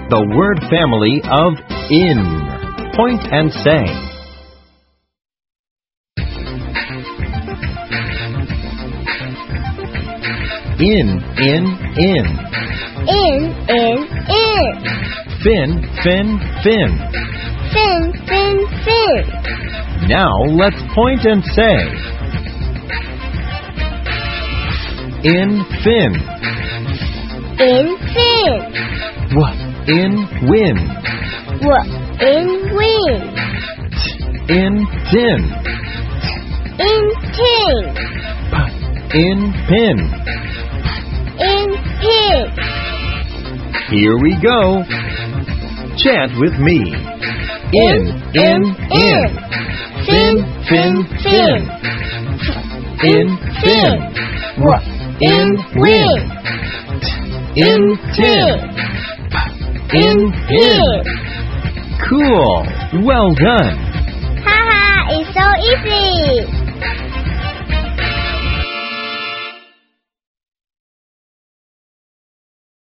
the word family of in. Point and say. In. In. Fin. Fin. Now let's point and say. In fin. In fin. In win. In win. In tin. In tin. In pin. In pin. Here we go. Chant with me. In. Fin. In fin. In win. In tin. In pin. Cool. Well done.